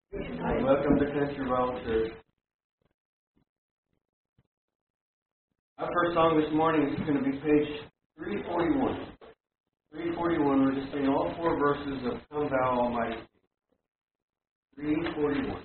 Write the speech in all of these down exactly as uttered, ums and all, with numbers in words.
Welcome to Country Bible Church. Our first song this morning is going to be page three forty-one. three forty-one, we're just singing all four verses of Come Thou Almighty. three forty-one.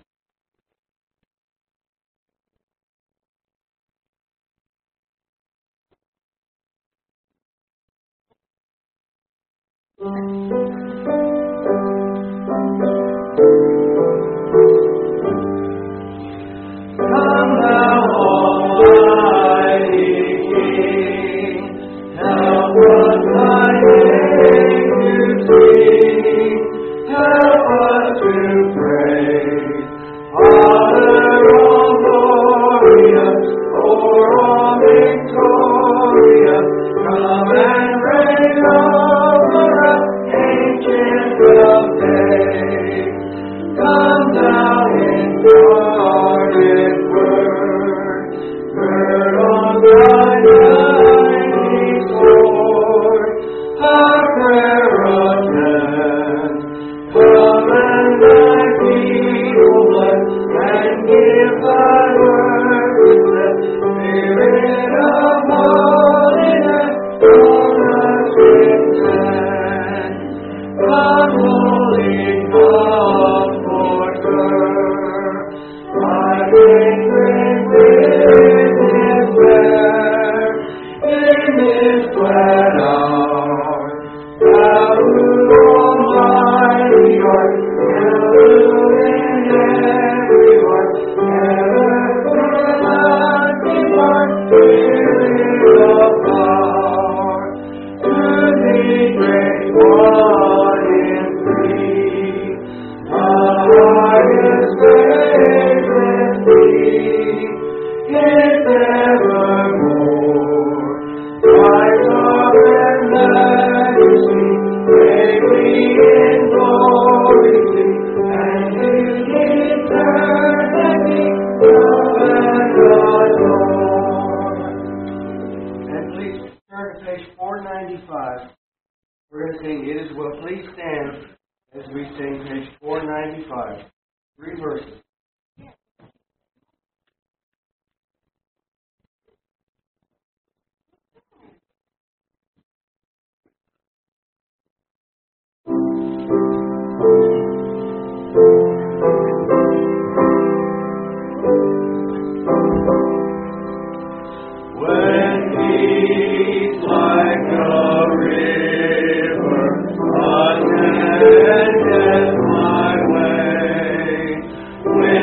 When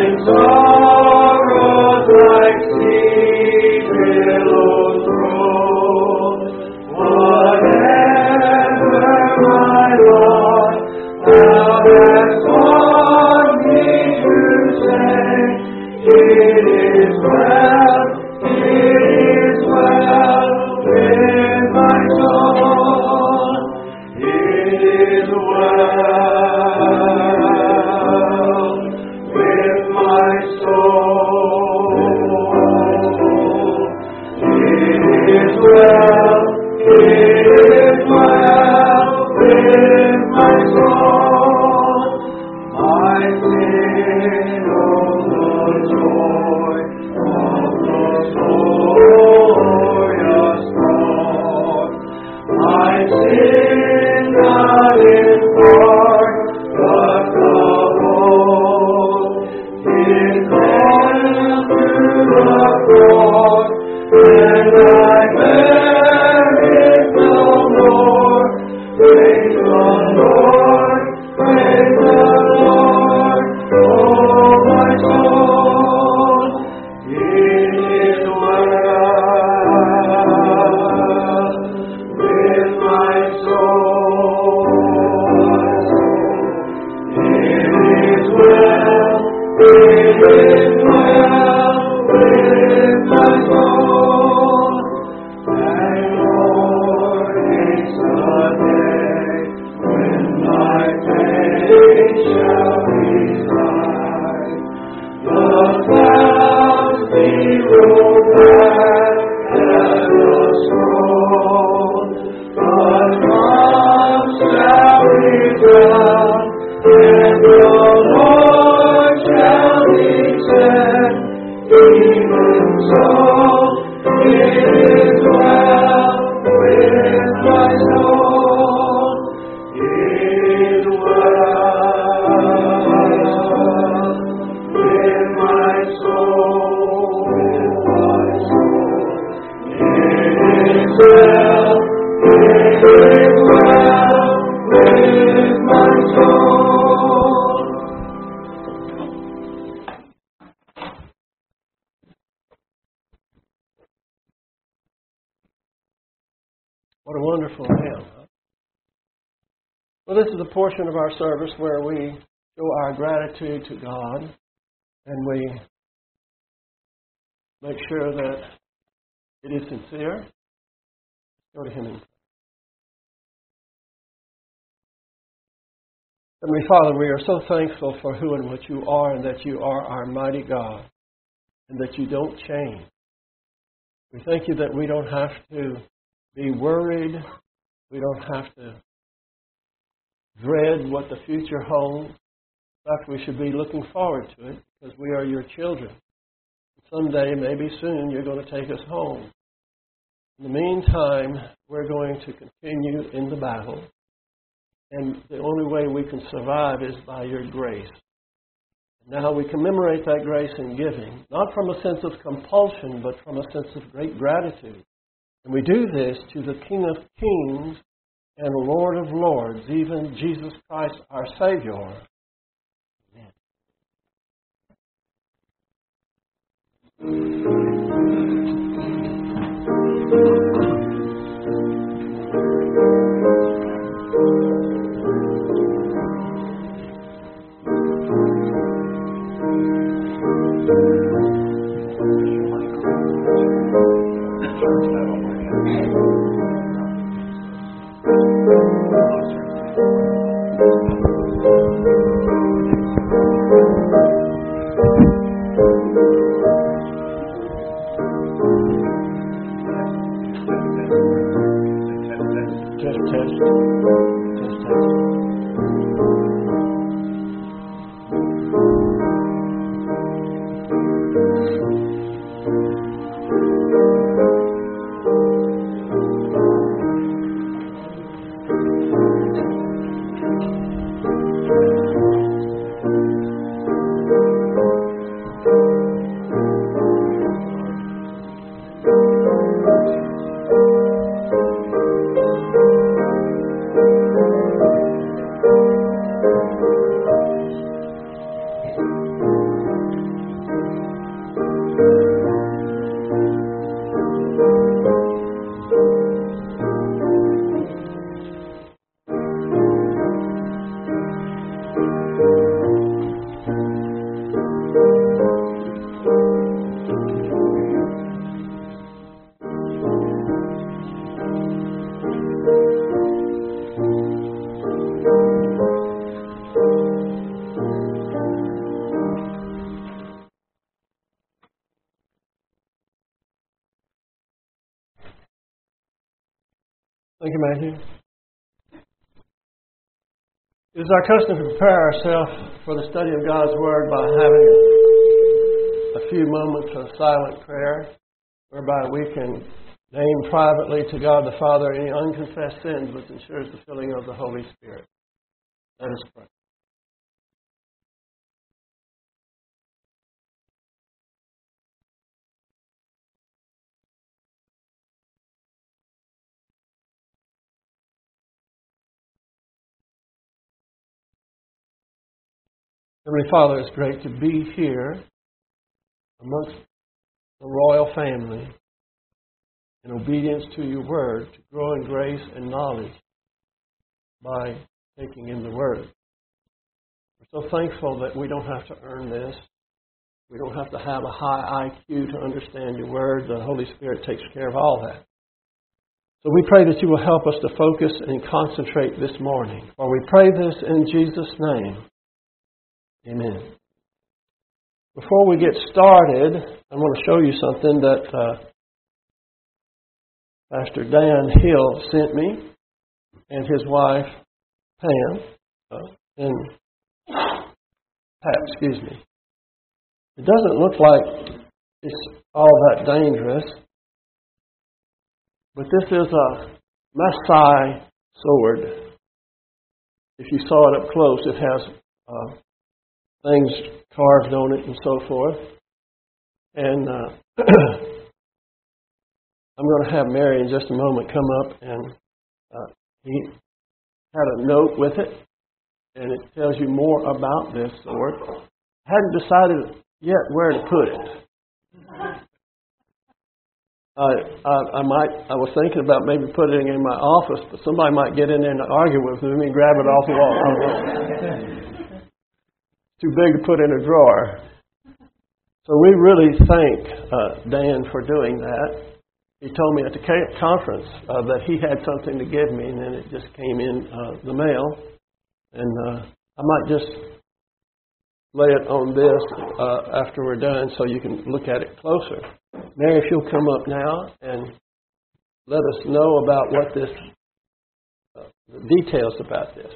What a wonderful hymn. Huh? Well, this is a portion of our service where we show our gratitude to God and we make sure that it is sincere. Go to Him in prayer. Heavenly Father, we are so thankful for who and what You are, and that You are our mighty God, and that You don't change. We thank You that we don't have to be worried. We don't have to dread what the future holds. In fact, we should be looking forward to it because we are Your children. Someday, maybe soon, You're going to take us home. In the meantime, we're going to continue in the battle. And the only way we can survive is by Your grace. Now we commemorate that grace in giving, not from a sense of compulsion, but from a sense of great gratitude. And we do this to the King of Kings and Lord of Lords, even Jesus Christ, our Savior. Amen. Thank you, Matthew. It is our custom to prepare ourselves for the study of God's Word by having a few moments of silent prayer, whereby we can name privately to God the Father any unconfessed sins, which ensures the filling of the Holy Spirit. Let us pray. Heavenly Father, it's great to be here amongst the royal family in obedience to Your Word, to grow in grace and knowledge by taking in the Word. We're so thankful that we don't have to earn this. We don't have to have a high I Q to understand Your Word. The Holy Spirit takes care of all that. So we pray that You will help us to focus and concentrate this morning. For we pray this in Jesus' name. Amen. Before we get started, I want to show you something that uh, Pastor Dan Hill sent me and his wife Pam uh, and Pat, excuse me. It doesn't look like it's all that dangerous. But this is a Maasai sword. If you saw it up close, it has uh, things carved on it and so forth. And uh, I'm going to have Mary in just a moment come up, and uh, he had a note with it, and it tells you more about this sword. I hadn't decided yet where to put it. Uh, I, I might. I was thinking about maybe putting it in my office, but somebody might get in there and argue with me and grab it off the wall. Too big to put in a drawer. So we really thank uh, Dan for doing that. He told me at the conference uh, that he had something to give me, and then it just came in uh, the mail. And uh, I might just lay it on this uh, after we're done so you can look at it closer. Mary, if you'll come up now and let us know about what this, uh, the details about this.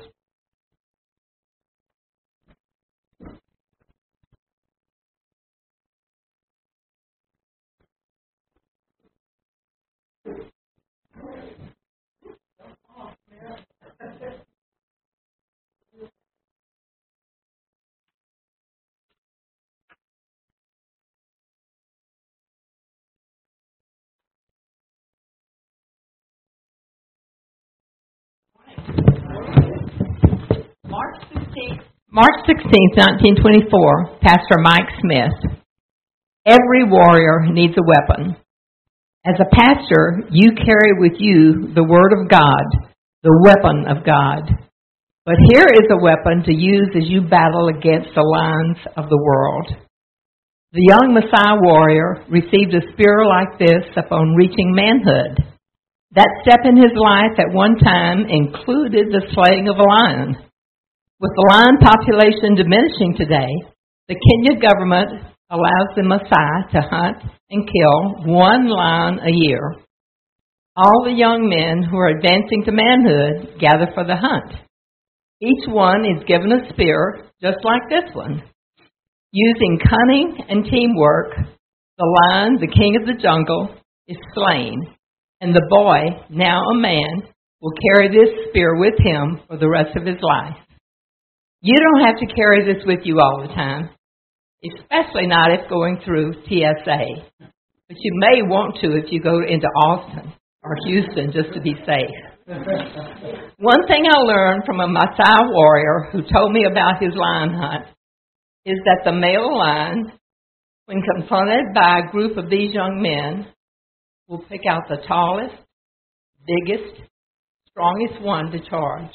March sixteenth, March sixteenth, nineteen twenty-four, Pastor Mike Smith. Every warrior needs a weapon. As a pastor, you carry with you the Word of God, the weapon of God. But here is a weapon to use as you battle against the lions of the world. The young Maasai warrior received a spear like this upon reaching manhood. That step in his life at one time included the slaying of a lion. With the lion population diminishing today, the Kenya government allows the Maasai to hunt and kill one lion a year. All the young men who are advancing to manhood gather for the hunt. Each one is given a spear, just like this one. Using cunning and teamwork, the lion, the king of the jungle, is slain, and the boy, now a man, will carry this spear with him for the rest of his life. You don't have to carry this with you all the time, especially not if going through T S A. But you may want to if you go into Austin or Houston just to be safe. One thing I learned from a Maasai warrior who told me about his lion hunt is that the male lion, when confronted by a group of these young men, will pick out the tallest, biggest, strongest one to charge.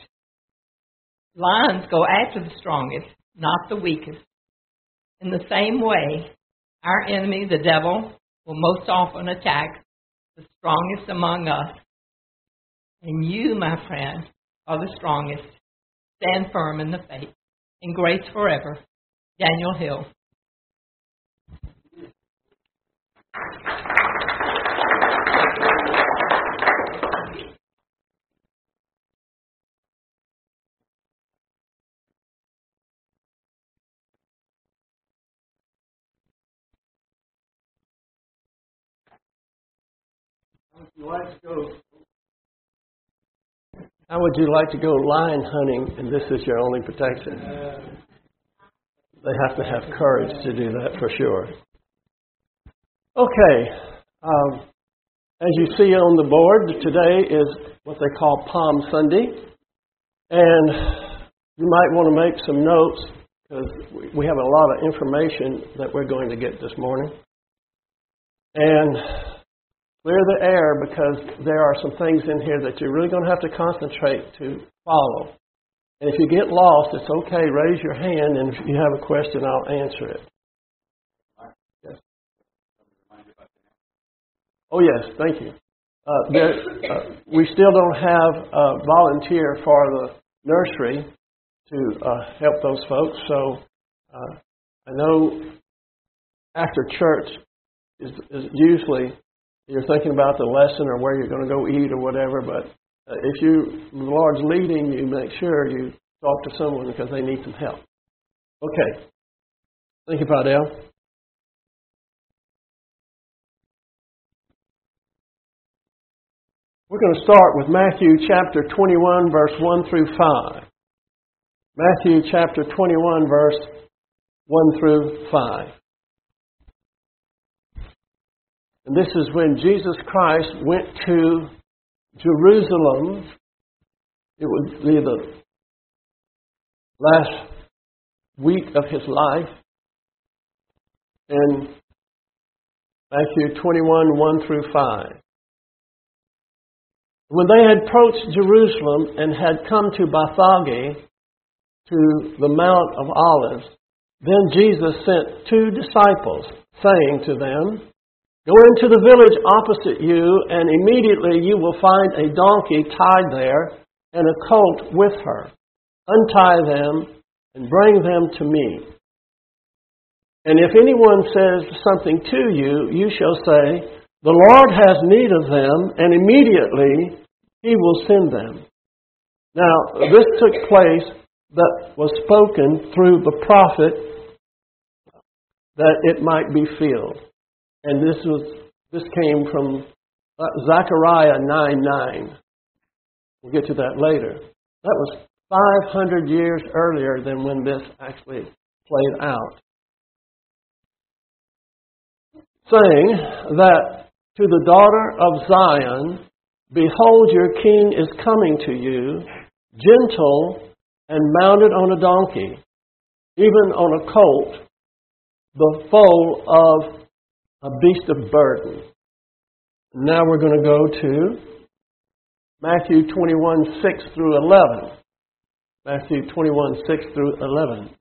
Lions go after the strongest, not the weakest. In the same way, our enemy, the devil, will most often attack the strongest among us. And you, my friend, are the strongest. Stand firm in the faith. In grace forever, Daniel Hill. How would you like to go lion hunting and this is your only protection? They have to have courage to do that for sure. Okay. Um, as you see on the board, today is what they call Palm Sunday. And you might want to make some notes because we have a lot of information that we're going to get this morning. And clear the air because there are some things in here that you're really going to have to concentrate to follow. And if you get lost, it's okay. Raise your hand, and if you have a question, I'll answer it. Yes. Oh, yes. Thank you. Uh, there, uh, we still don't have a volunteer for the nursery to uh, help those folks. So uh, I know after church is, is usually you're thinking about the lesson or where you're going to go eat or whatever, but uh, if you, the Lord's leading you, make sure you talk to someone because they need some help. Okay. Thank you, Padel. We're going to start with Matthew chapter twenty-one, verse one through five. Matthew chapter twenty-one, verse one through five. And this is when Jesus Christ went to Jerusalem. It would be the last week of his life. And Matthew twenty-one, one through five. When they had approached Jerusalem and had come to Bethphage, to the Mount of Olives, then Jesus sent two disciples, saying to them, "Go into the village opposite you, and immediately you will find a donkey tied there and a colt with her. Untie them and bring them to me. And if anyone says something to you, you shall say, 'The Lord has need of them,' and immediately He will send them." Now, this took place that was spoken through the prophet, that it might be filled. And this was this came from Zechariah nine nine. We'll get to that later. That was five hundred years earlier than when this actually played out. Saying that to the daughter of Zion, "Behold, your king is coming to you, gentle and mounted on a donkey, even on a colt, the foal of a beast of burden." Now we're going to go to Matthew twenty-one, six through eleven. Matthew twenty-one, six through eleven.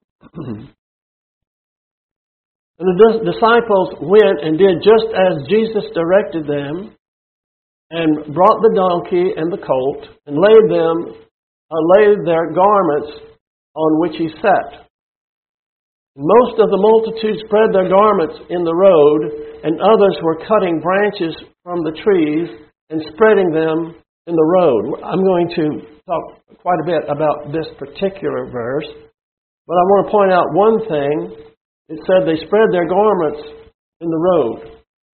And the disciples went and did just as Jesus directed them, and brought the donkey and the colt, and laid them, uh, laid their garments on which he sat. Most of the multitude spread their garments in the road, and others were cutting branches from the trees and spreading them in the road. I'm going to talk quite a bit about this particular verse, but I want to point out one thing. It said they spread their garments in the road.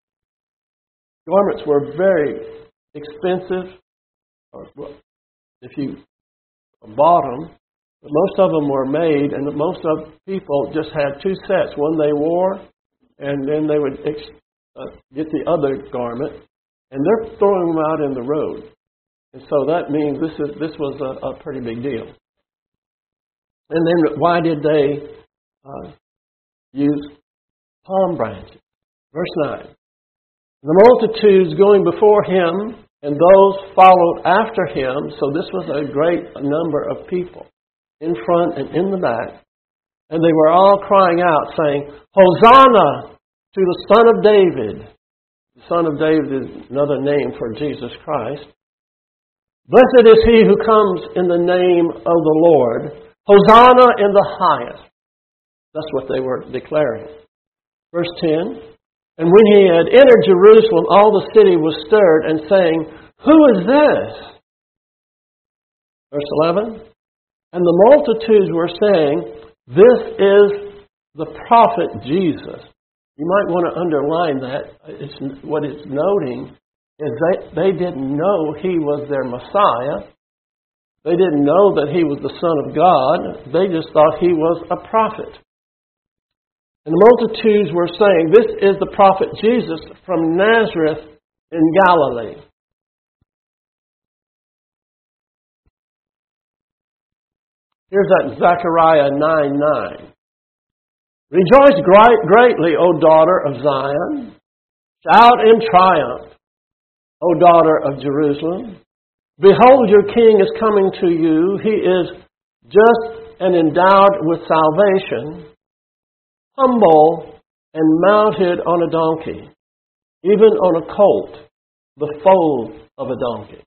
Garments were very expensive, or if you bought them, but most of them were made, and most of people just had two sets. One they wore, and then they would ex- uh, get the other garment, and they're throwing them out in the road. And so that means this is this was a, a pretty big deal. And then why did they uh, use palm branches? Verse nine. The multitudes going before him, and those followed after him. So this was a great number of people, in front and in the back. And they were all crying out, saying, "Hosanna to the Son of David." The Son of David is another name for Jesus Christ. "Blessed is he who comes in the name of the Lord. Hosanna in the highest." That's what they were declaring. Verse ten. "And when he had entered Jerusalem, all the city was stirred, and saying, 'Who is this?' Verse eleven. "And the multitudes were saying, 'This is the prophet Jesus.'" You might want to underline that. It's, what it's noting is that they didn't know he was their Messiah. They didn't know that he was the Son of God. They just thought he was a prophet. And the multitudes were saying, "This is the prophet Jesus from Nazareth in Galilee." Here's that Zechariah nine nine. "Rejoice greatly, O daughter of Zion. Shout in triumph, O daughter of Jerusalem. Behold, your king is coming to you. He is just and endowed with salvation, humble and mounted on a donkey, even on a colt, the foal of a donkey."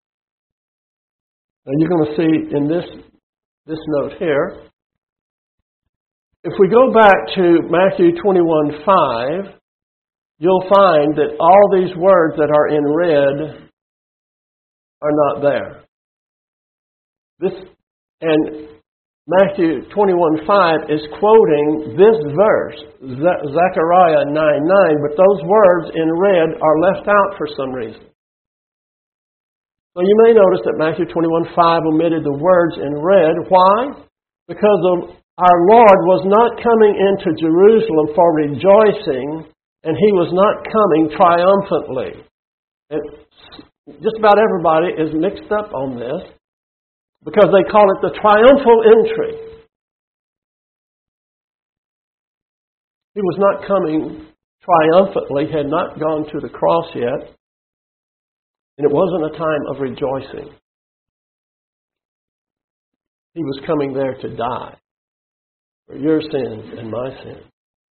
Now you're going to see in this, this note here, if we go back to Matthew twenty-one five, you'll find that all these words that are in red are not there. This and Matthew twenty-one five is quoting this verse, Zechariah nine nine, but those words in red are left out for some reason. So you may notice that Matthew twenty-one five omitted the words in red. Why? Because of our Lord was not coming into Jerusalem for rejoicing, and He was not coming triumphantly. And just about everybody is mixed up on this because they call it the triumphal entry. He was not coming triumphantly, had not gone to the cross yet, and it wasn't a time of rejoicing. He was coming there to die for your sins and my sins.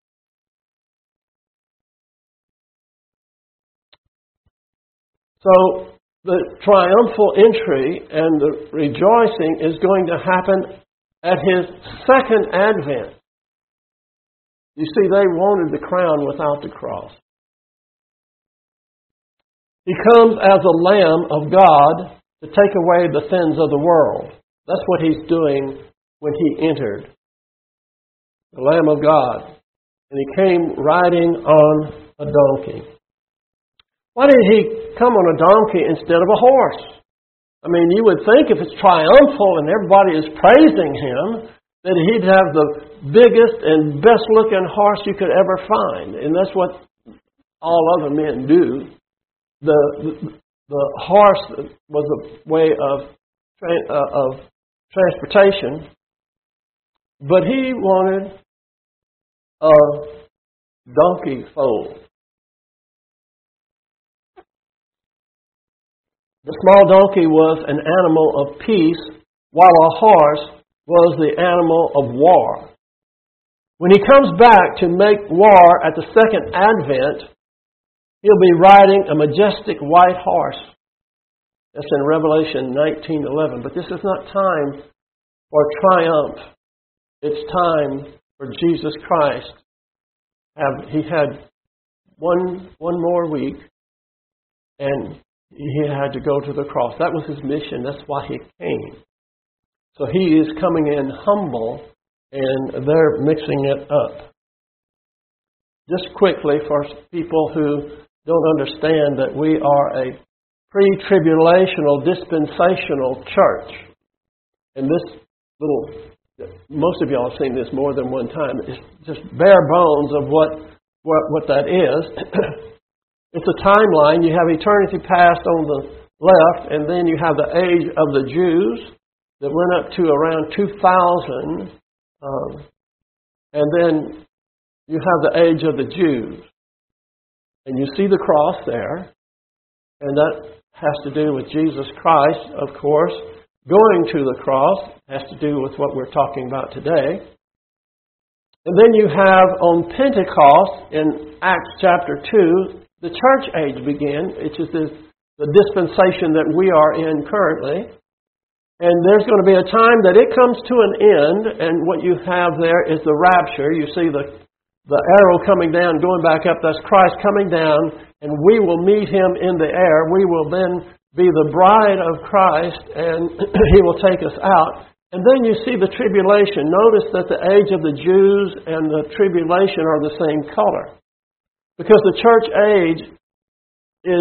So the triumphal entry and the rejoicing is going to happen at His second advent. You see, they wanted the crown without the cross. He comes as a Lamb of God to take away the sins of the world. That's what He's doing when He entered. The Lamb of God. And He came riding on a donkey. Why did He come on a donkey instead of a horse? I mean, you would think if it's triumphal and everybody is praising Him, that He'd have the biggest and best-looking horse you could ever find. And that's what all other men do. The the, the horse was a way of, tra- uh, of transportation, but He wanted a donkey foal. The small donkey was an animal of peace, while a horse was the animal of war. When He comes back to make war at the second advent, He'll be riding a majestic white horse. That's in Revelation nineteen eleven. But this is not time for triumph. It's time for Jesus Christ. Have, he had one, one more week, and He had to go to the cross. That was His mission. That's why He came. So He is coming in humble, and they're mixing it up. Just quickly, for people who don't understand that we are a pre-tribulational, dispensational church. And this little, most of y'all have seen this more than one time. It's just bare bones of what, what, what that is. It's a timeline. You have eternity past on the left, and then you have the age of the Jews that went up to around two thousand. Um, and then you have the age of the Jews. And you see the cross there. And that has to do with Jesus Christ, of course. Going to the cross has to do with what we're talking about today. And then you have on Pentecost in Acts chapter two, the church age began, which is the, the dispensation that we are in currently. And there's going to be a time that it comes to an end, and what you have there is the rapture. You see the, the arrow coming down, going back up, that's Christ coming down, and we will meet Him in the air. We will then be the bride of Christ, and He will take us out. And then you see the tribulation. Notice that the age of the Jews and the tribulation are the same color. Because the church age is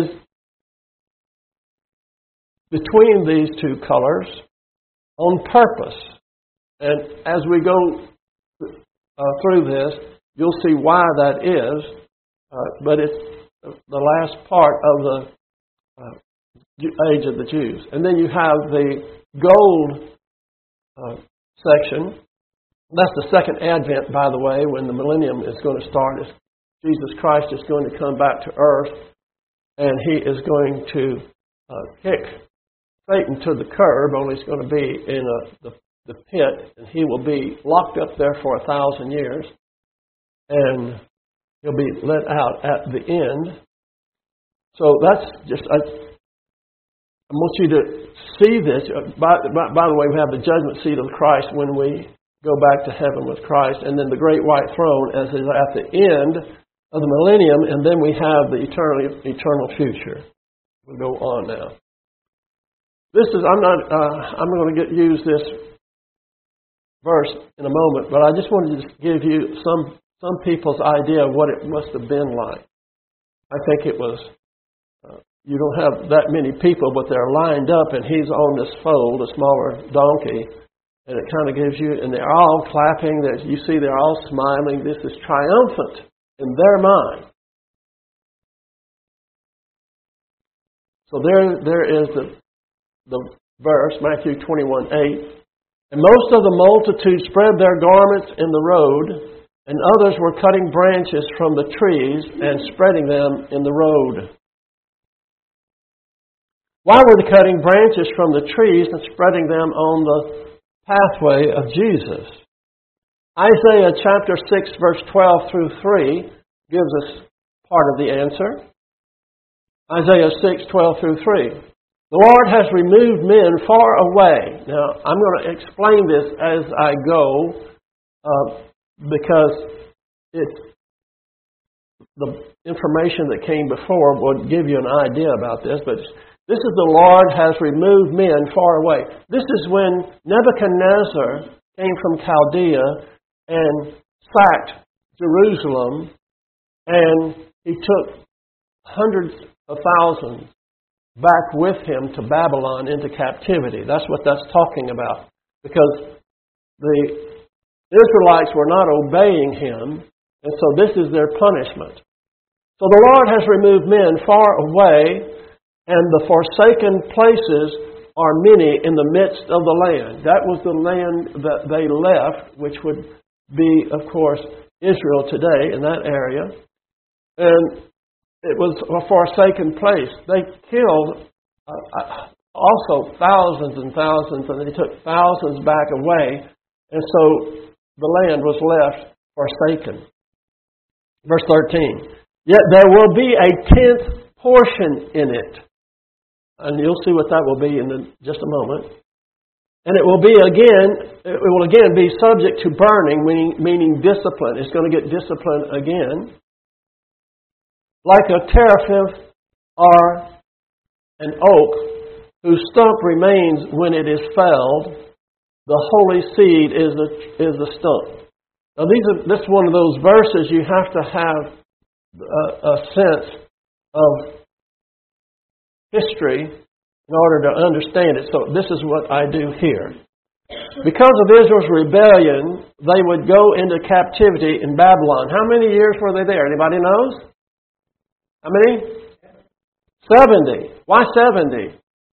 between these two colors on purpose. And as we go uh, through this, you'll see why that is. Uh, but it's the last part of the uh, age of the Jews. And then you have the gold uh, section. That's the second advent, by the way, when the millennium is going to start. It's Jesus Christ is going to come back to earth, and He is going to uh, kick Satan to the curb, only it's going to be in a, the, the pit, and he will be locked up there for a thousand years, and he'll be let out at the end. So that's just, I, I want you to see this. By, by, by the way, we have the judgment seat of Christ when we go back to heaven with Christ, and then the great white throne as is at the end of the millennium, and then we have the eternal, eternal future. We'll go on now. This is, I'm not, uh, I'm going to get use this verse in a moment, but I just wanted to give you some, some people's idea of what it must have been like. I think it was uh, you don't have that many people, but they're lined up, and he's on this foal, the smaller donkey, and it kind of gives you, and they're all clapping. There's, you see they're all smiling. This is triumphant in their mind. So there, there is the, the verse, Matthew twenty-one eight. And most of the multitude spread their garments in the road, and others were cutting branches from the trees and spreading them in the road. Why were they cutting branches from the trees and spreading them on the pathway of Jesus? Isaiah chapter six, verse twelve through three gives us part of the answer. Isaiah six, twelve through three. The Lord has removed men far away. Now, I'm going to explain this as I go uh, because it's, the information that came before would give you an idea about this, but this is the Lord has removed men far away. This is when Nebuchadnezzar came from Chaldea and sacked Jerusalem, and he took hundreds of thousands back with him to Babylon into captivity. That's what that's talking about. Because the Israelites were not obeying him, and so this is their punishment. So the Lord has removed men far away, and the forsaken places are many in the midst of the land. That was the land that they left, which would be, of course, Israel today in that area. And it was a forsaken place. They killed uh, also thousands and thousands, and they took thousands back away. And so the land was left forsaken. Verse thirteen. Yet there will be a tenth portion in it. And you'll see what that will be in the, just a moment. And it will be again, it will again be subject to burning, meaning, meaning discipline. It's going to get disciplined again. Like a teraphim or an oak whose stump remains when it is felled, the holy seed is the, is the stump. Now, these are, this is one of those verses you have to have a, a sense of history in order to understand it. So this is what I do here. Because of Israel's rebellion, they would go into captivity in Babylon. How many years were they there? Anybody knows? How many? seventy. Why seventy?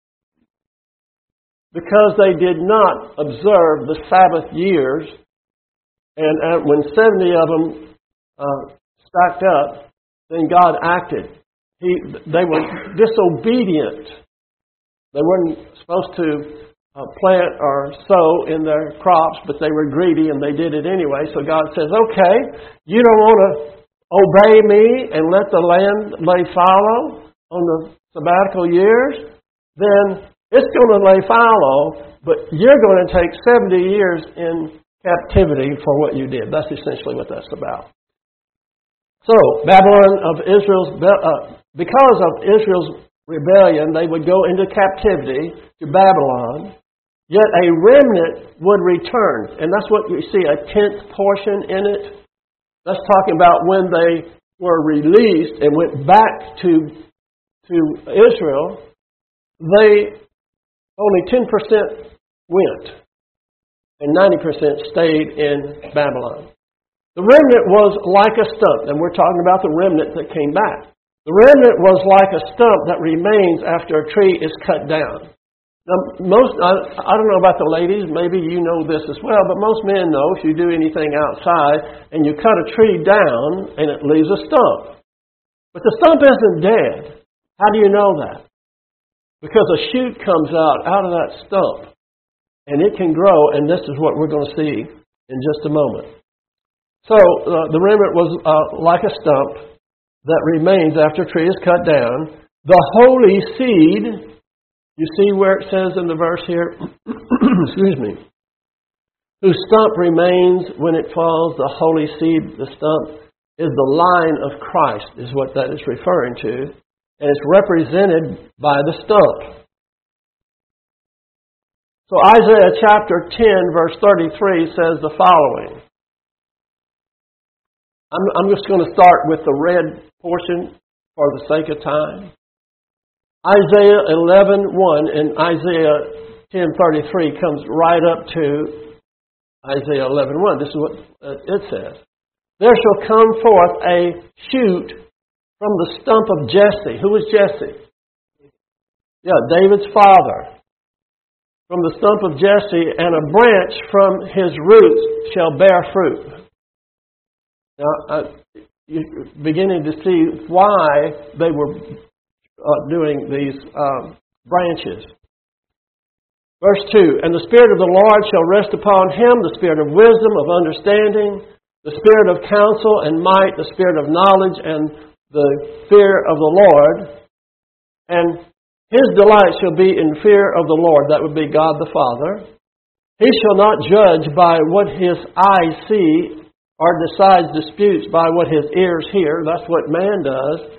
Because they did not observe the Sabbath years, and uh, when seventy of them uh, stacked up, then God acted. He, they were disobedient. They weren't supposed to uh, plant or sow in their crops, but they were greedy and they did it anyway. So God says, okay, you don't want to obey me and let the land lay fallow on the sabbatical years, then it's going to lay fallow, but you're going to take seventy years in captivity for what you did. That's essentially what that's about. So, Babylon of Israel's, uh, because of Israel's rebellion, they would go into captivity to Babylon, yet a remnant would return. And that's what you see, a tenth portion in it. That's talking about when they were released and went back to, to Israel, they only ten percent went and ninety percent stayed in Babylon. The remnant was like a stump, and we're talking about the remnant that came back. The remnant was like a stump that remains after a tree is cut down. Now, most, I, I don't know about the ladies, maybe you know this as well, but most men know if you do anything outside and you cut a tree down and it leaves a stump. But the stump isn't dead. How do you know that? Because a shoot comes out out of that stump and it can grow, and this is what we're going to see in just a moment. So uh, the remnant was uh, like a stump that remains after a tree is cut down. The holy seed, you see where it says in the verse here, excuse me, whose stump remains when it falls, the holy seed, the stump, is the line of Christ, is what that is referring to. And it's represented by the stump. So Isaiah chapter ten, verse thirty-three says the following. I'm, I'm just going to start with the red portion for the sake of time. Isaiah eleven one and Isaiah ten thirty-three comes right up to Isaiah eleven one. This is what it says. There shall come forth a shoot from the stump of Jesse. Who was Jesse? Yeah, David's father. From the stump of Jesse, and a branch from his roots shall bear fruit. Now, uh, you're beginning to see why they were uh, doing these uh, branches. Verse two, and the Spirit of the Lord shall rest upon him, the Spirit of wisdom, of understanding, the Spirit of counsel and might, the Spirit of knowledge and the fear of the Lord. And his delight shall be in fear of the Lord. That would be God the Father. He shall not judge by what his eyes see, or decides disputes by what his ears hear. That's what man does.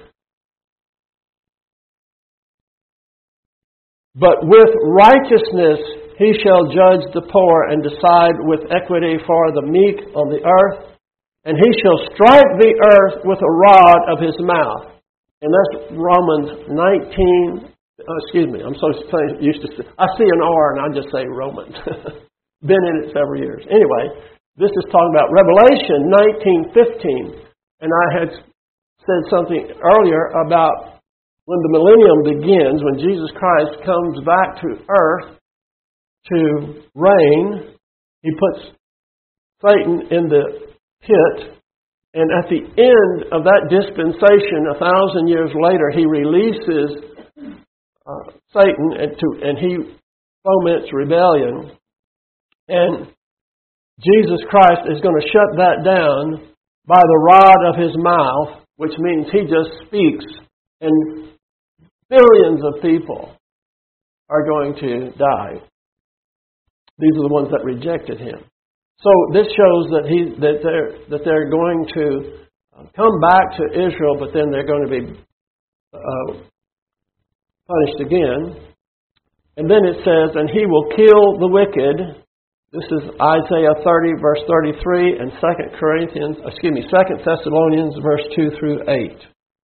But with righteousness he shall judge the poor and decide with equity for the meek on the earth. And he shall strike the earth with a rod of his mouth. And that's Romans nineteen. Oh, excuse me, I'm so used to... I see an R and I just say Romans. Been in it several years. Anyway, this is talking about Revelation nineteen fifteen. And I had said something earlier about when the millennium begins, when Jesus Christ comes back to earth to reign, he puts Satan in the pit, and at the end of that dispensation, a thousand years later, he releases uh, Satan, and, to, and he foments rebellion. And Jesus Christ is going to shut that down by the rod of his mouth, which means he just speaks, and billions of people are going to die. These are the ones that rejected him. So this shows that he that they're that they're going to come back to Israel, but then they're going to be uh, punished again. And then it says, "And he will kill the wicked." This is Isaiah thirty, verse thirty-three, and Second Corinthians, excuse me, Second Thessalonians, verse two through eight.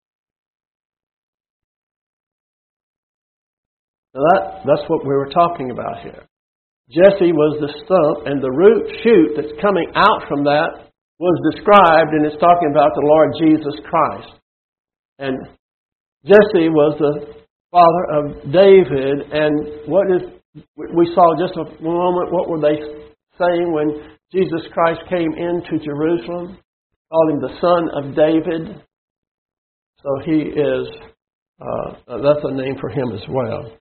Now that that's what we were talking about here. Jesse was the stump, and the root shoot that's coming out from that was described, and it's talking about the Lord Jesus Christ. And Jesse was the father of David, and what is we saw just a moment, what were they saying when Jesus Christ came into Jerusalem? Called him the Son of David. So he is, uh, that's a name for him as well.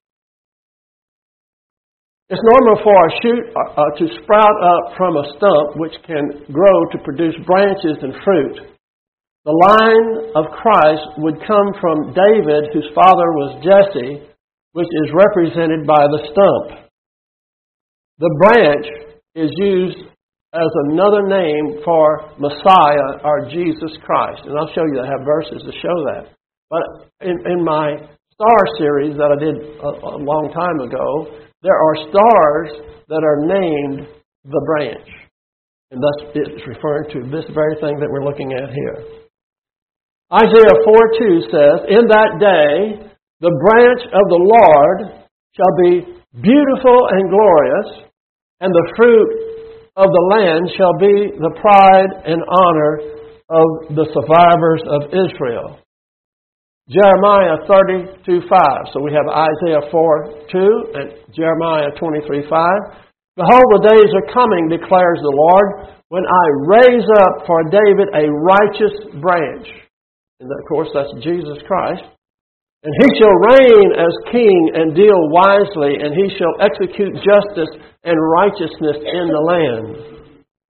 It's normal for a shoot uh, to sprout up from a stump which can grow to produce branches and fruit. The line of Christ would come from David, whose father was Jesse, which is represented by the stump. The branch is used as another name for Messiah or Jesus Christ. And I'll show you, I have verses to show that. But in, in my star series that I did a, a long time ago, there are stars that are named the branch. And thus it's referring to this very thing that we're looking at here. Isaiah four two says, "In that day the branch of the Lord shall be beautiful and glorious, and the fruit of the land shall be the pride and honor of the survivors of Israel." Jeremiah thirty-two five. So we have Isaiah four two and Jeremiah twenty-three five. "Behold, the days are coming, declares the Lord, when I raise up for David a righteous branch." And of course, that's Jesus Christ. "And he shall reign as king and deal wisely, and he shall execute justice and righteousness in the land."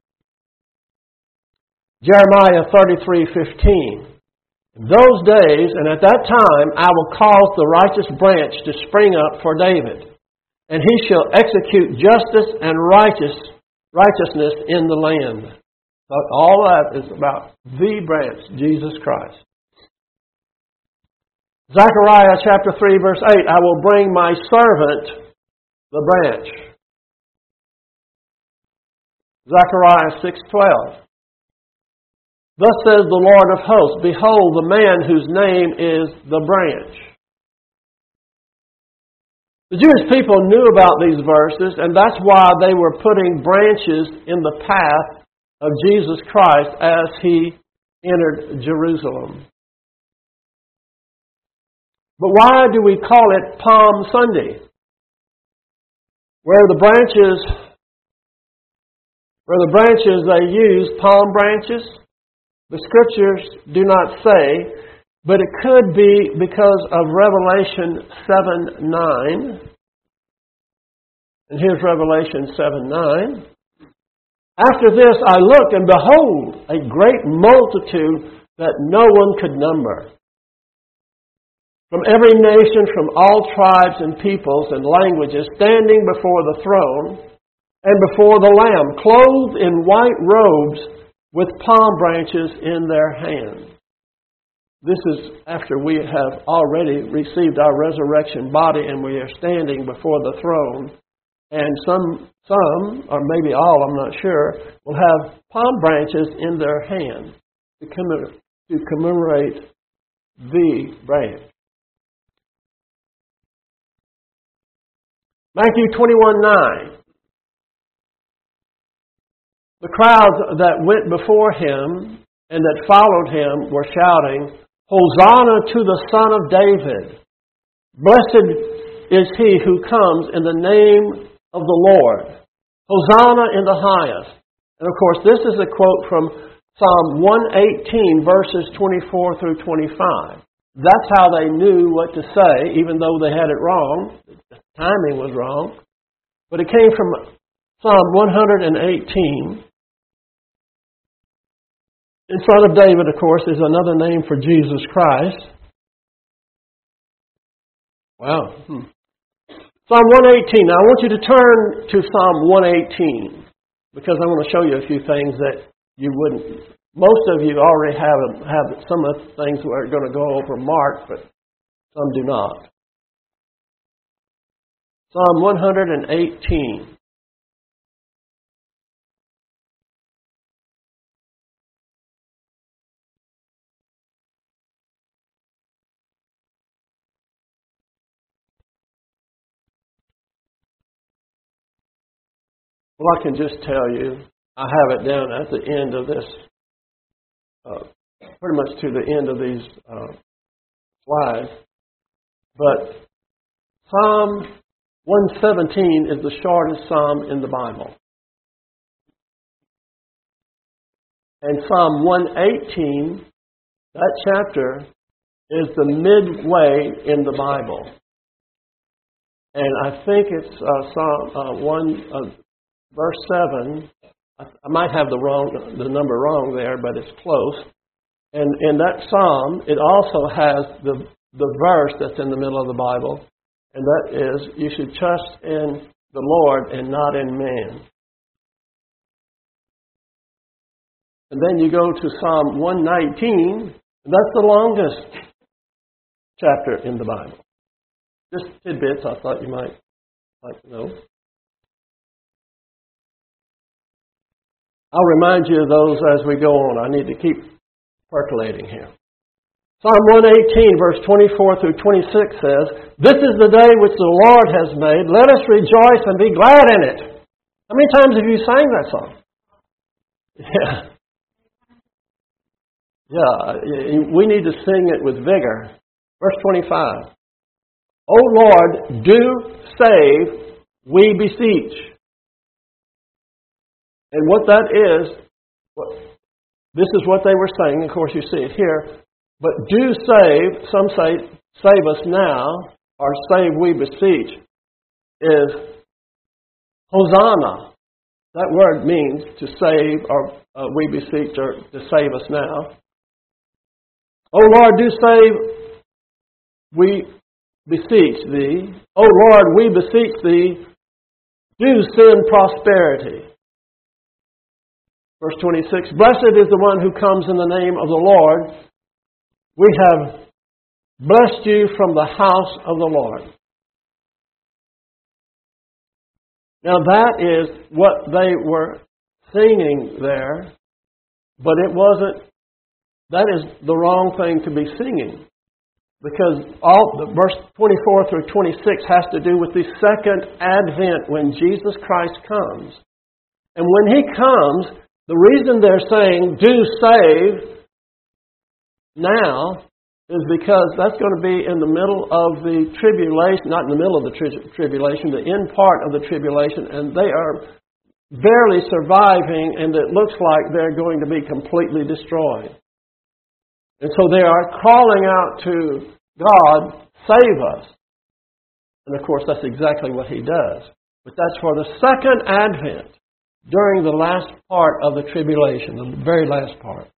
Jeremiah thirty-three fifteen. "In those days, and at that time, I will cause the righteous branch to spring up for David, and he shall execute justice and righteous righteousness in the land." So all that is about the branch, Jesus Christ. Zechariah chapter three, verse eight, "I will bring my servant, the branch." Zechariah six twelve. "Thus says the Lord of hosts, behold, the man whose name is the branch." The Jewish people knew about these verses, and that's why they were putting branches in the path of Jesus Christ as He entered Jerusalem. But why do we call it Palm Sunday? Where the branches, where the branches they use, palm branches, the Scriptures do not say, but it could be because of Revelation seven nine. And here's Revelation seven nine. After this I looked, and behold, a great multitude that no one could number, from every nation, from all tribes and peoples and languages, standing before the throne and before the Lamb, clothed in white robes with palm branches in their hands. This is after we have already received our resurrection body and we are standing before the throne. And some, some, or maybe all, I'm not sure, will have palm branches in their hands to commemorate, to commemorate the branch. Matthew twenty-one nine. The crowds that went before Him and that followed Him were shouting, Hosanna to the Son of David! Blessed is He who comes in the name of the Lord. Hosanna in the highest. And of course, this is a quote from Psalm one eighteen, verses twenty-four through twenty-five. That's how they knew what to say, even though they had it wrong. The timing was wrong. But it came from Psalm one eighteen. In Son of David, of course, is another name for Jesus Christ. Wow. Hmm. Psalm one eighteen. Now I want you to turn to Psalm one eighteen because I want to show you a few things that you wouldn't. Most of you already have have some of the things we're going to go over marked, but some do not. Psalm one eighteen. Well, I can just tell you, I have it down at the end of this, uh, pretty much to the end of these uh, slides. But Psalm one seventeen is the shortest psalm in the Bible. And Psalm one eighteen, that chapter, is the midway in the Bible. And I think it's uh, Psalm uh, one... Uh, Verse seven, I might have the wrong, the number wrong there, but it's close. And in that psalm, it also has the the verse that's in the middle of the Bible, and that is, you should trust in the Lord and not in man. And then you go to Psalm one nineteen, and that's the longest chapter in the Bible. Just tidbits I thought you might like to know. I'll remind you of those as we go on. I need to keep percolating here. Psalm one eighteen, verse twenty-four through twenty-six says, This is the day which the Lord has made. Let us rejoice and be glad in it. How many times have you sang that song? Yeah. Yeah, we need to sing it with vigor. Verse twenty-five. O Lord, do save, we beseech. And what that is, what, this is what they were saying. Of course, you see it here. But do save, some say, save us now, or save we beseech, is Hosanna. That word means to save, or uh, we beseech, or to save us now. O Lord, do save, we beseech thee. O Lord, we beseech thee, do send prosperity. Verse twenty-six, Blessed is the one who comes in the name of the Lord. We have blessed you from the house of the Lord. Now that is what they were singing there, but it wasn't, that is the wrong thing to be singing. because all the verse twenty-four through twenty-six has to do with the second advent when Jesus Christ comes. And when He comes, the reason they're saying, do save now, is because that's going to be in the middle of the tribulation, not in the middle of the tri- tribulation, the end part of the tribulation, and they are barely surviving, and it looks like they're going to be completely destroyed. And so they are calling out to God, save us. And of course, that's exactly what He does. But that's for the second advent, during the last part of the tribulation, the very last part.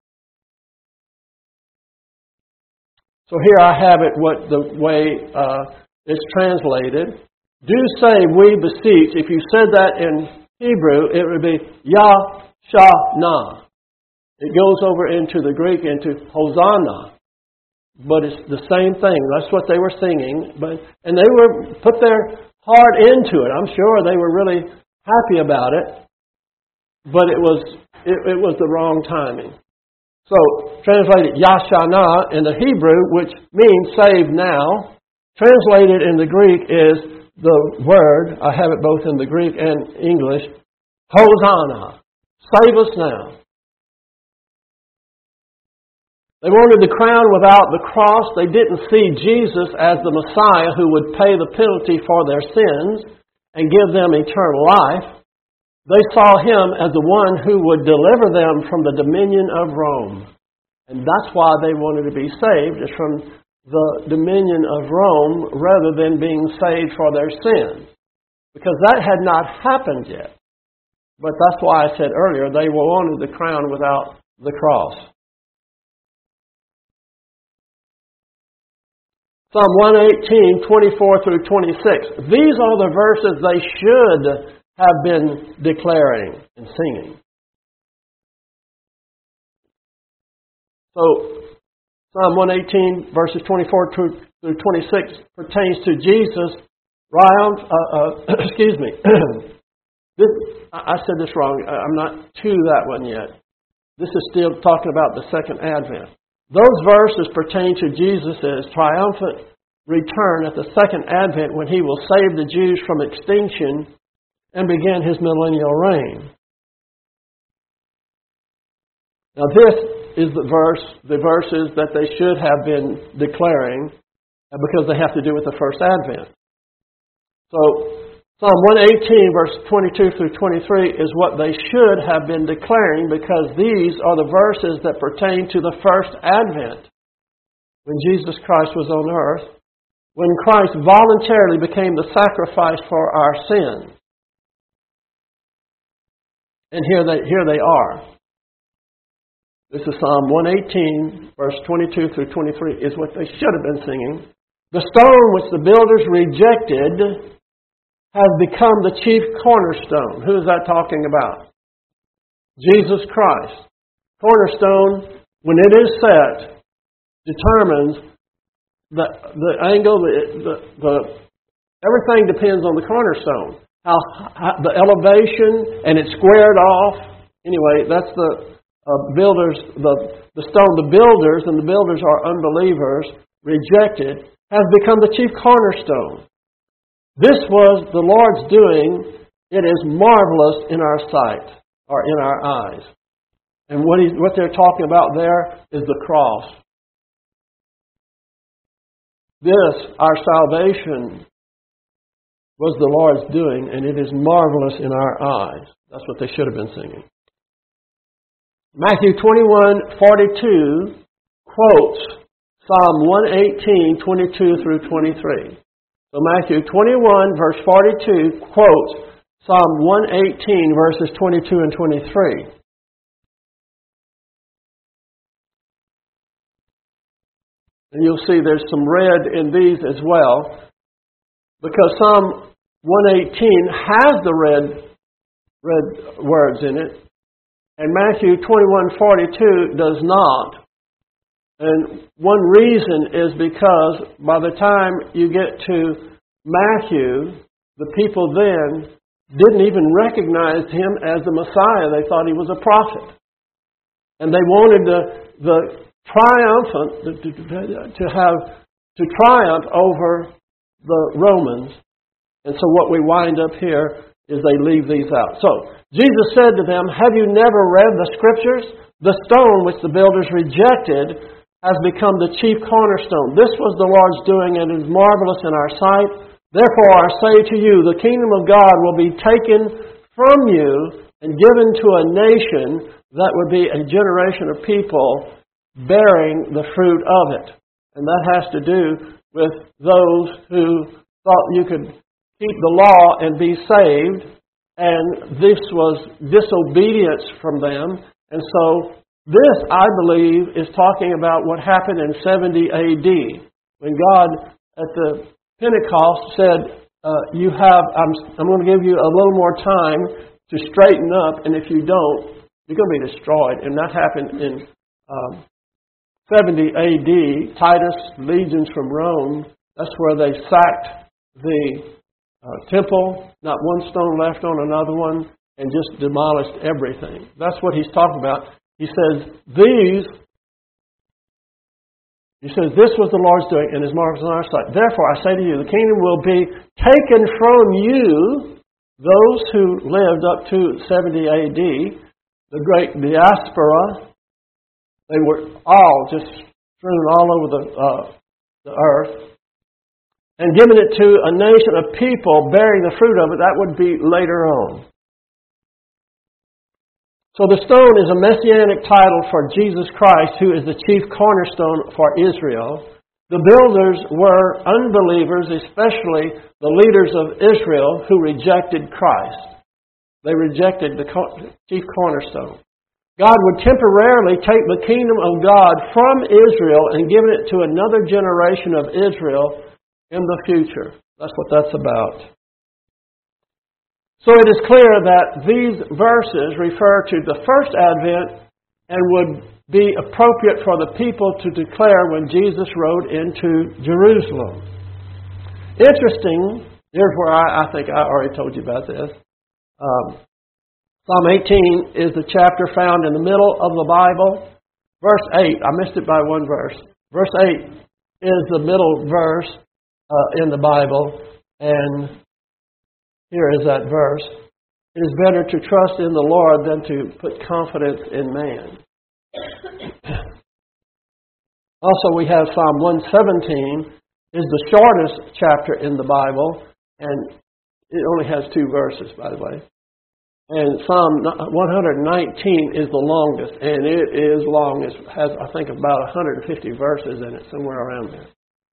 So here I have it, what the way uh, it's translated. Do save, we beseech. If you said that in Hebrew, it would be Yah-Shah-Nah. It goes over into the Greek, into Hosanna. But it's the same thing. That's what they were singing. But and they were put their heart into it. I'm sure they were really happy about it. But it was it, it was the wrong timing. So, translated Yah-Shah-Nah in the Hebrew, which means save now. Translated in the Greek is the word, I have it both in the Greek and English, Hosanna. Save us now. They wanted the crown without the cross. They didn't see Jesus as the Messiah who would pay the penalty for their sins and give them eternal life. They saw Him as the one who would deliver them from the dominion of Rome. And that's why they wanted to be saved, is from the dominion of Rome rather than being saved for their sins. Because that had not happened yet. But that's why I said earlier, they wanted the crown without the cross. Psalm one eighteen, twenty-four through twenty-six. These are the verses they should have been declaring and singing. So, Psalm one eighteen, verses twenty-four through twenty-six pertains to Jesus. Triumph, uh, uh, excuse me. this, I said this wrong. I'm not to that one yet. This is still talking about the second advent. Those verses pertain to Jesus' triumphant return at the second advent when He will save the Jews from extinction and begin His millennial reign. Now this is the verse, the verses that they should have been declaring because they have to do with the first advent. So Psalm one eighteen, verse twenty-two through twenty-three is what they should have been declaring because these are the verses that pertain to the first advent when Jesus Christ was on earth, when Christ voluntarily became the sacrifice for our sins. And here they, here they are. This is Psalm one eighteen, verse twenty-two through twenty-three, is what they should have been singing. The stone which the builders rejected has become the chief cornerstone. Who is that talking about? Jesus Christ. Cornerstone, when it is set, determines the the angle, the, the, the everything depends on the cornerstone. How, how the elevation, and it's squared off. Anyway, that's the uh, builders, the the stone. The builders, and the builders are unbelievers, rejected, has become the chief cornerstone. This was the Lord's doing. It is marvelous in our sight, or in our eyes. And what, he, what they're talking about there is the cross. This, our salvation, was the Lord's doing, and it is marvelous in our eyes. That's what they should have been singing. Matthew twenty-one forty-two quotes Psalm one eighteen, twenty-two through twenty-three. So Matthew twenty-one, verse forty-two, quotes Psalm one eighteen, verses twenty-two and twenty-three. And you'll see there's some red in these as well, because Psalm one eighteen has the red, red words in it, and Matthew twenty-one forty-two does not. And one reason is because by the time you get to Matthew, the people then didn't even recognize Him as the Messiah. They thought He was a prophet. And they wanted the, the triumphant, to, to have, to triumph over the Romans. And so what we wind up here is they leave these out. So, Jesus said to them, have you never read the Scriptures? The stone which the builders rejected has become the chief cornerstone. This was the Lord's doing, and it is marvelous in our sight. Therefore I say to you, the kingdom of God will be taken from you and given to a nation that would be a generation of people bearing the fruit of it. And that has to do with those who thought you could keep the law and be saved, and this was disobedience from them. And so this, I believe, is talking about what happened in seventy A D, when God at the Pentecost said, uh, you have, I'm, I'm going to give you a little more time to straighten up, and if you don't, you're going to be destroyed. And that happened in um, seventy A D, Titus, legions from Rome, that's where they sacked the uh, temple, not one stone left on another one, and just demolished everything. That's what he's talking about. He says, these, he says, this was the Lord's doing, and is marvelous in our sight. Therefore, I say to you, the kingdom will be taken from you, those who lived up to seventy A D, the great diaspora. They were all just strewn all over the, uh, the earth, and given it to a nation of people bearing the fruit of it. That would be later on. So the stone is a messianic title for Jesus Christ, who is the chief cornerstone for Israel. The builders were unbelievers, especially the leaders of Israel, who rejected Christ. They rejected the chief cornerstone. God would temporarily take the kingdom of God from Israel and give it to another generation of Israel in the future. That's what that's about. So it is clear that these verses refer to the first advent and would be appropriate for the people to declare when Jesus rode into Jerusalem. Interesting, here's where I, I think I already told you about this. Um, Psalm eighteen is the chapter found in the middle of the Bible. Verse eight, I missed it by one verse. Verse eight is the middle verse uh, in the Bible, and here is that verse. It is better to trust in the Lord than to put confidence in man. Also, we have Psalm one seventeen, is the shortest chapter in the Bible, and it only has two verses, by the way. And Psalm one nineteen is the longest, and it is long. It has, I think, about one hundred fifty verses in it, somewhere around there.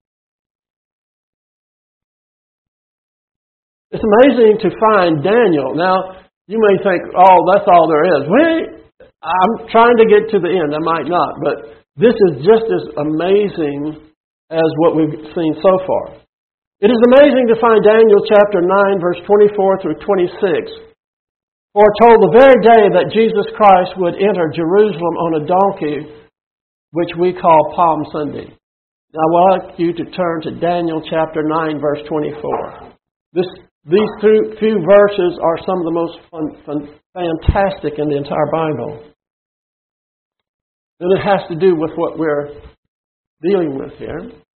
It's amazing to find Daniel. Now, you may think, oh, that's all there is. Wait, I'm trying to get to the end. I might not, but this is just as amazing as what we've seen so far. It is amazing to find Daniel chapter nine, verse twenty-four through twenty-six. Foretold the very day that Jesus Christ would enter Jerusalem on a donkey, which we call Palm Sunday. Now, I would like you to turn to Daniel chapter nine, verse twenty-four. This, these two, few verses are some of the most fun, fun, fantastic in the entire Bible. And it has to do with what we're dealing with here.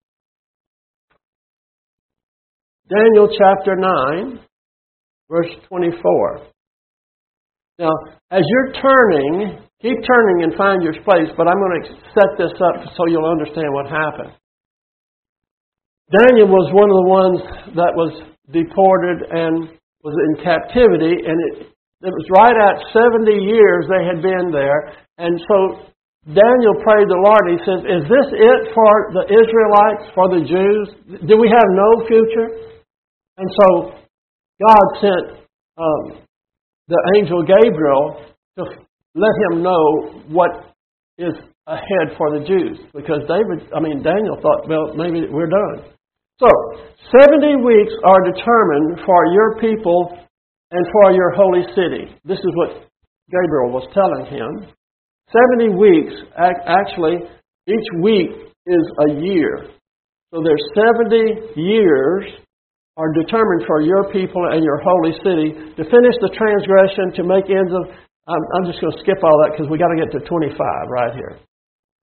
Daniel chapter nine, verse twenty-four. Now, as you're turning, keep turning and find your place, but I'm going to set this up so you'll understand what happened. Daniel was one of the ones that was deported and was in captivity, and it, it was right at seventy years they had been there. And so Daniel prayed the Lord, and he says, is this it for the Israelites, for the Jews? Do we have no future? And so God sent um, the angel Gabriel to let him know what is ahead for the Jews. Because David, I mean, Daniel thought, well, maybe we're done. So, seventy weeks are determined for your people and for your holy city. This is what Gabriel was telling him. seventy weeks, actually, each week is a year. So there's seventy years are determined for your people and your holy city to finish the transgression, to make ends of... I'm, I'm just going to skip all that because we got to get to twenty-five right here.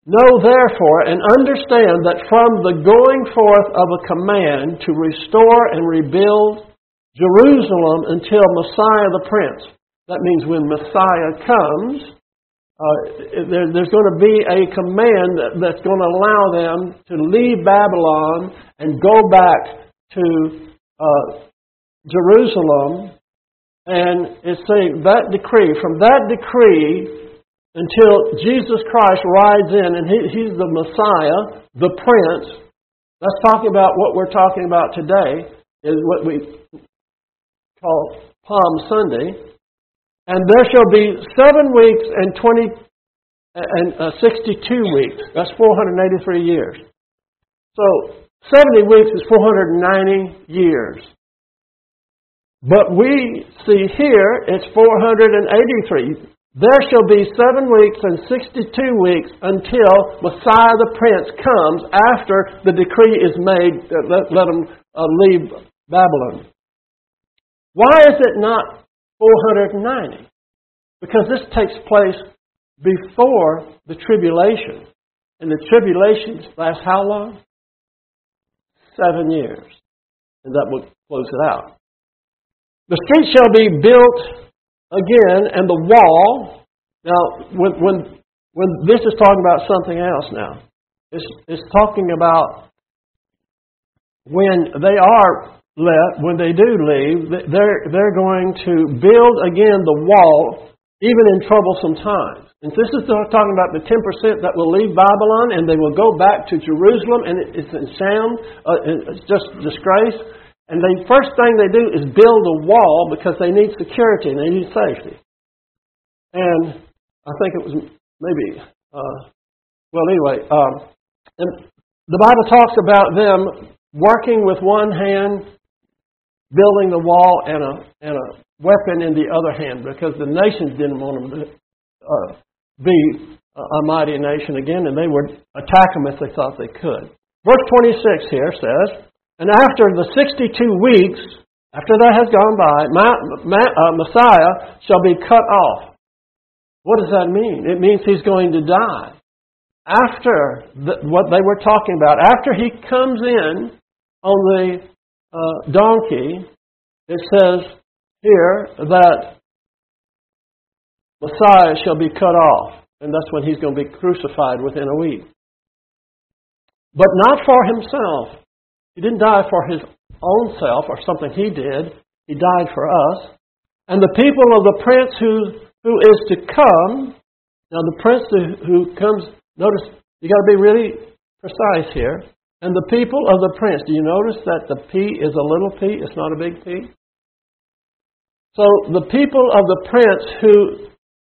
Know therefore and understand that from the going forth of a command to restore and rebuild Jerusalem until Messiah the Prince. That means when Messiah comes, uh, there, there's going to be a command that, that's going to allow them to leave Babylon and go back to uh, Jerusalem. And it's saying that decree, from that decree until Jesus Christ rides in, and he, He's the Messiah, the Prince. That's talking about what we're talking about today, is what we call Palm Sunday. And there shall be seven weeks and twenty and uh, sixty-two weeks. That's four hundred eighty-three years. So seventy weeks is four hundred ninety years. But we see here it's four hundred eighty-three. There shall be seven weeks and sixty-two weeks until Messiah the Prince comes after the decree is made that let, let them uh, leave Babylon. Why is it not four hundred ninety? Because this takes place before the tribulation. And the tribulation lasts how long? Seven years. And that will close it out. The street shall be built again, and the wall. Now, when when when this is talking about something else now, it's it's talking about when they are let, when they do leave, they're they're going to build again the wall, even in troublesome times. And this is talking about the ten percent that will leave Babylon, and they will go back to Jerusalem, and it's in sham, uh, it's just disgrace. And the first thing they do is build a wall because they need security and they need safety. And I think it was maybe, uh, well, anyway, um, and the Bible talks about them working with one hand, building the wall, and a and a weapon in the other hand, because the nations didn't want them to uh, be a mighty nation again, and they would attack them if they thought they could. Verse twenty-six here says, and after the sixty-two weeks, after that has gone by, my, my, uh, Messiah shall be cut off. What does that mean? It means He's going to die. After the, what they were talking about, after He comes in on the uh, donkey, it says here that Messiah shall be cut off. And that's when He's going to be crucified within a week. But not for Himself. He didn't die for His own self or something He did. He died for us. And the people of the Prince who, who is to come, now the Prince who, who comes, notice, you got to be really precise here. And the people of the Prince, do you notice that the P is a little p, it's not a big P? So the people of the Prince who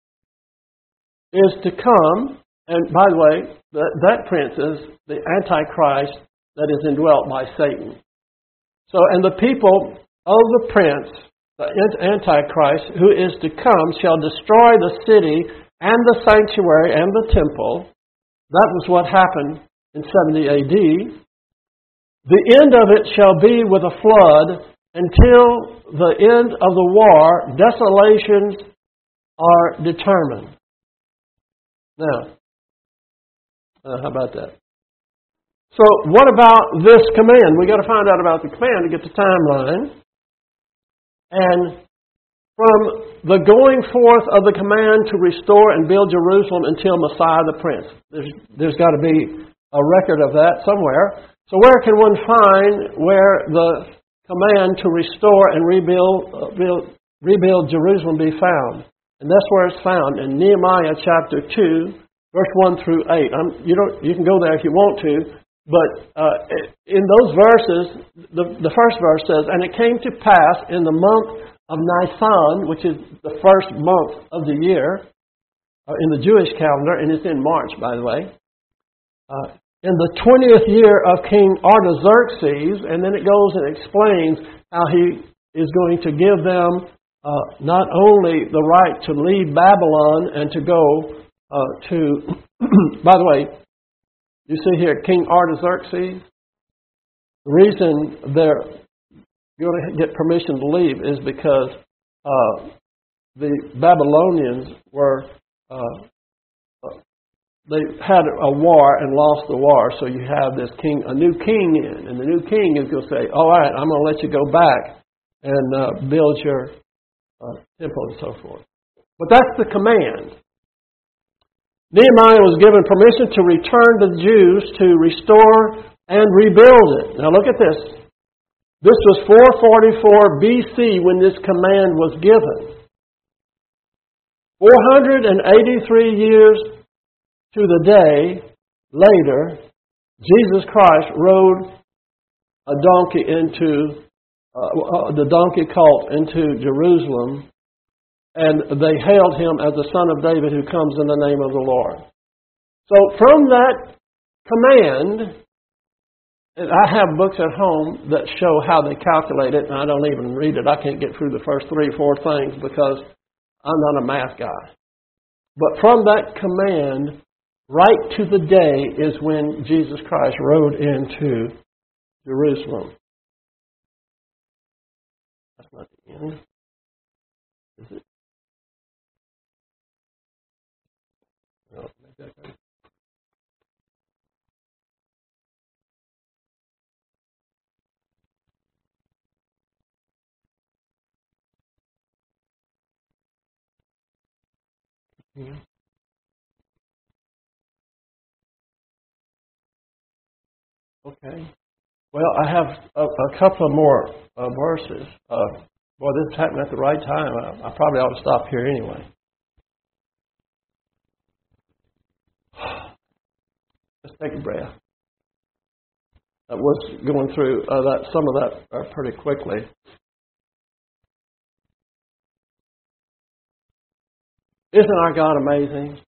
is to come, and by the way, that, that Prince is the Antichrist that is indwelt by Satan. So, and the people of the Prince, the Antichrist, who is to come, shall destroy the city and the sanctuary and the temple. That was what happened in seventy A D. The end of it shall be with a flood. Until the end of the war, desolations are determined. Now, uh, how about that? So, what about this command? We've got to find out about the command to get the timeline. And from the going forth of the command to restore and build Jerusalem until Messiah the Prince. There's, there's got to be a record of that somewhere. So where can one find where the command to restore and rebuild, uh, build, rebuild Jerusalem be found? And that's where it's found in Nehemiah chapter two, verse one through eight. I'm, you don't, you can go there if you want to. But uh, in those verses, the, the first verse says, and it came to pass in the month of Nisan, which is the first month of the year, uh, in the Jewish calendar, and it's in March, by the way, uh, in the twentieth year of King Artaxerxes, and then it goes and explains how he is going to give them uh, not only the right to leave Babylon and to go uh, to, by the way, you see here, King Artaxerxes, the reason they're going to get permission to leave is because uh, the Babylonians were uh, they had a war and lost the war, so you have this king, a new king in, and the new king is going to say, all right, I'm going to let you go back and uh, build your uh, temple and so forth. But that's the command. Nehemiah was given permission to return to the Jews to restore and rebuild it. Now look at this. This was four forty-four B C when this command was given. four hundred eighty-three years to the day later, Jesus Christ rode a donkey into, uh, the donkey colt into Jerusalem, and they hailed him as the Son of David who comes in the name of the Lord. So from that command, and I have books at home that show how they calculate it, and I don't even read it. I can't get through the first three or four things because I'm not a math guy. But from that command, right to the day is when Jesus Christ rode into Jerusalem. That's not the end, is it? No, maybe I got it. Yeah. Okay. Well, I have a, a couple of more uh, verses. Uh, boy, this happened at the right time. I, I probably ought to stop here anyway. Let's take a breath. I was going through uh, that some of that uh, pretty quickly. Isn't our God amazing?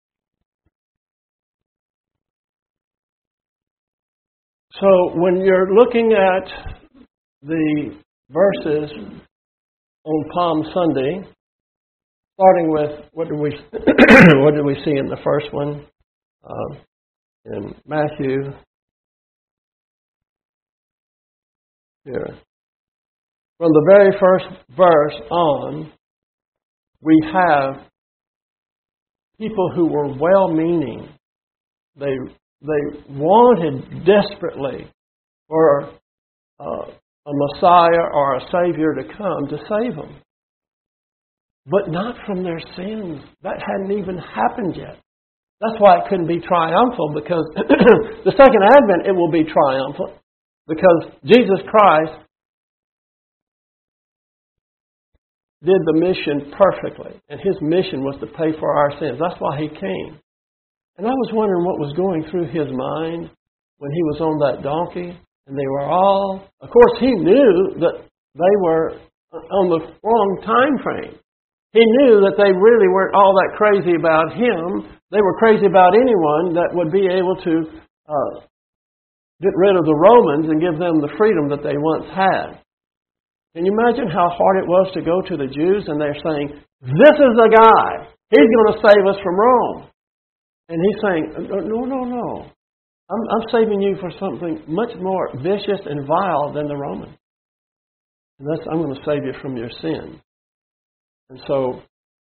So when you're looking at the verses on Palm Sunday, starting with what do we what did we see in the first one uh, in Matthew here. From the very first verse on, we have people who were well-meaning. They they wanted desperately for uh, a Messiah or a Savior to come to save them. But not from their sins. That hadn't even happened yet. That's why it couldn't be triumphal, because the second advent it will be triumphant, because Jesus Christ did the mission perfectly, and His mission was to pay for our sins. That's why He came. And I was wondering what was going through His mind when He was on that donkey, and they were all, of course, He knew that they were on the wrong time frame. He knew that they really weren't all that crazy about Him. They were crazy about anyone that would be able to uh, get rid of the Romans and give them the freedom that they once had. Can you imagine how hard it was to go to the Jews and they're saying, this is the guy. He's going to save us from Rome. And He's saying, no, no, no. I'm, I'm saving you for something much more vicious and vile than the Romans. And that's, I'm going to save you from your sin. And so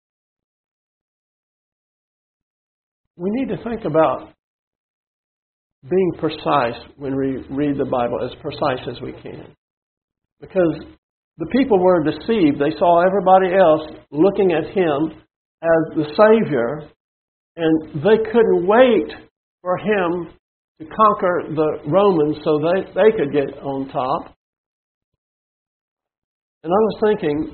we need to think about being precise when we read the Bible, as precise as we can. Because the people were deceived. They saw everybody else looking at Him as the Savior, and they couldn't wait for Him to conquer the Romans so they, they could get on top. And I was thinking,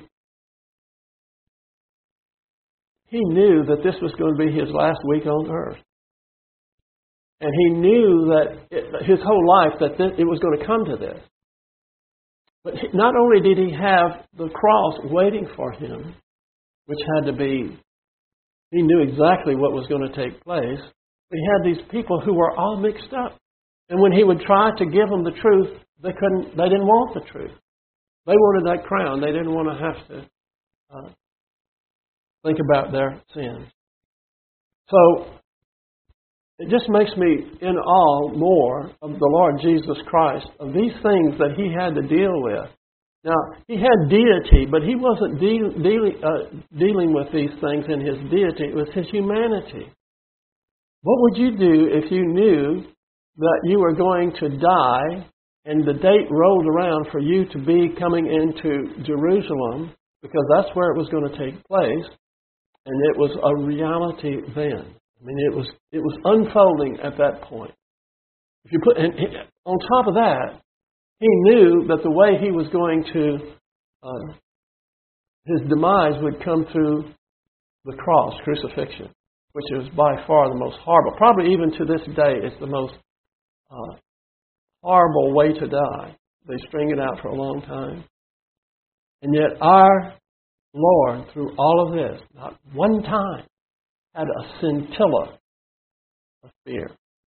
He knew that this was going to be His last week on earth. And He knew that it, His whole life that this, it was going to come to this. But not only did He have the cross waiting for Him, which had to be, He knew exactly what was going to take place, but He had these people who were all mixed up. And when He would try to give them the truth, they couldn't. They didn't want the truth. They wanted that crown. They didn't want to have to uh, think about their sins. So it just makes me in awe more of the Lord Jesus Christ, of these things that He had to deal with. Now, He had deity, but He wasn't deal, deal, uh, dealing with these things in His deity. It was His humanity. What would you do if you knew that you were going to die and the date rolled around for you to be coming into Jerusalem, because that's where it was going to take place, and it was a reality then? I mean, it was it was unfolding at that point. If you put, and on top of that, he knew that the way he was going to, uh, his demise would come through the cross, crucifixion, which is by far the most horrible. Probably even to this day, it's the most uh, horrible way to die. They string it out for a long time. And yet our Lord, through all of this, not one time had a scintilla of fear.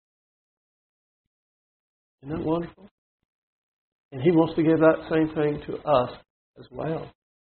Isn't that wonderful? And He wants to give that same thing to us as well.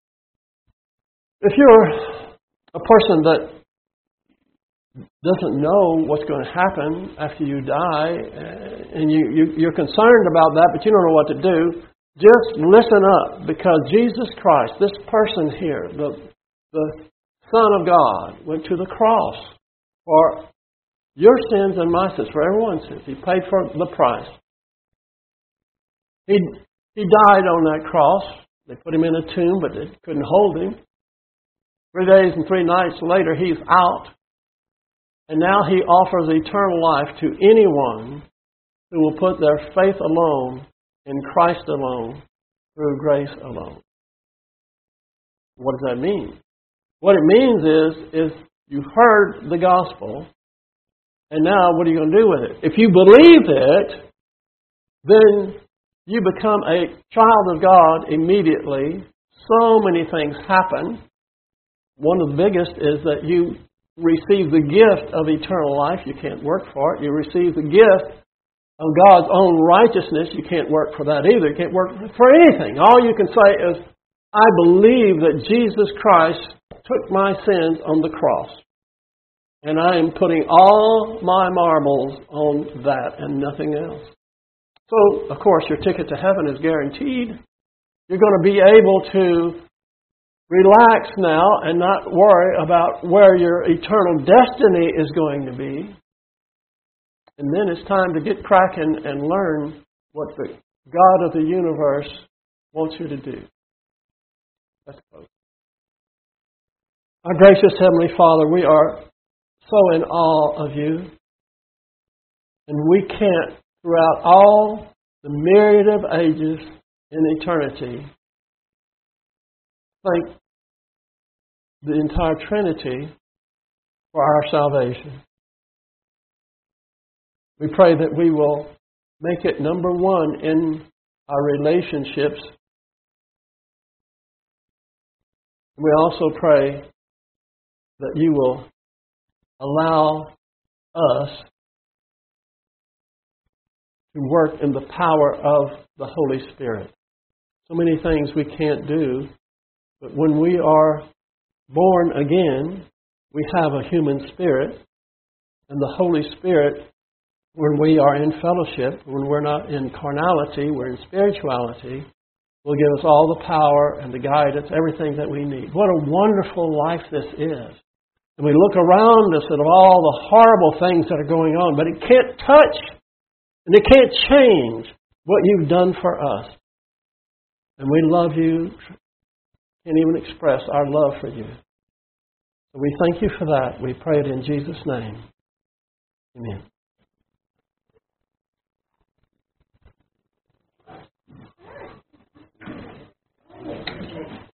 If you're a person that doesn't know what's going to happen after you die, and you, you, you're concerned about that, but you don't know what to do, just listen up, because Jesus Christ, this person here, the, the Son of God, went to the cross for your sins and my sins, for everyone's sins. He paid for the price. He, he died on that cross. They put Him in a tomb, but they couldn't hold Him. Three days and three nights later, He's out. And now He offers eternal life to anyone who will put their faith alone in Christ alone, through grace alone. What does that mean? What it means is, is you heard the gospel, and now what are you going to do with it? If you believe it, then you become a child of God immediately. So many things happen. One of the biggest is that you receive the gift of eternal life. You can't work for it. You receive the gift of God's own righteousness. You can't work for that either. You can't work for anything. All you can say is, I believe that Jesus Christ took my sins on the cross. And I am putting all my marbles on that and nothing else. So, of course, your ticket to heaven is guaranteed. You're going to be able to relax now and not worry about where your eternal destiny is going to be. And then it's time to get cracking and learn what the God of the universe wants you to do. Let's close. Our gracious Heavenly Father, we are so in awe of You. And we can't, throughout all the myriad of ages in eternity, thank the entire Trinity for our salvation. We pray that we will make it number one in our relationships. We also pray that You will allow us to work in the power of the Holy Spirit. So many things we can't do, but when we are born again, we have a human spirit, and the Holy Spirit, when we are in fellowship, when we're not in carnality, we're in spirituality, will give us all the power and the guidance, everything that we need. What a wonderful life this is. And we look around us at all the horrible things that are going on, but it can't touch and it can't change what You've done for us. And we love You, can't even express our love for You. So we thank You for that. We pray it in Jesus' name. Amen.